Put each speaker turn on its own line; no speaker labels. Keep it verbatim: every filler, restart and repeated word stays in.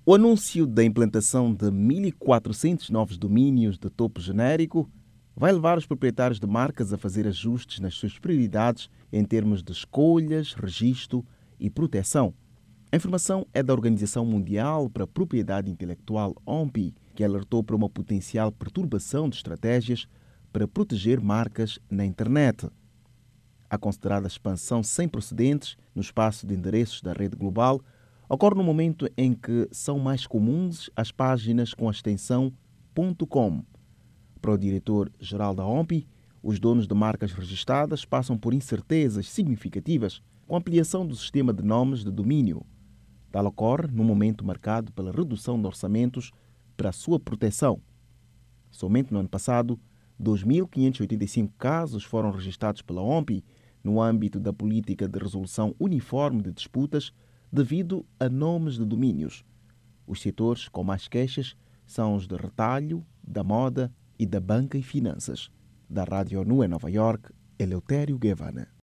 O anúncio da implantação de mil e quatrocentos novos domínios de topo genérico vai levar os proprietários de marcas a fazer ajustes nas suas prioridades em termos de escolhas, registro e proteção. A informação é da Organização Mundial para a Propriedade Intelectual, O M P I, que alertou para uma potencial perturbação de estratégias para proteger marcas na internet. A considerada expansão sem precedentes no espaço de endereços da rede global ocorre no momento em que são mais comuns as páginas com a extensão .com. Para o diretor-geral da O M P I, os donos de marcas registradas passam por incertezas significativas com a ampliação do sistema de nomes de domínio. Tal ocorre num momento marcado pela redução de orçamentos para a sua proteção. Somente no ano passado, dois mil quinhentos e oitenta e cinco casos foram registrados pela O M P I no âmbito da política de resolução uniforme de disputas devido a nomes de domínios. Os setores com mais queixas são os de retalho, da moda e da banca e finanças. Da Rádio ONU em Nova York, Eleutério Guevara.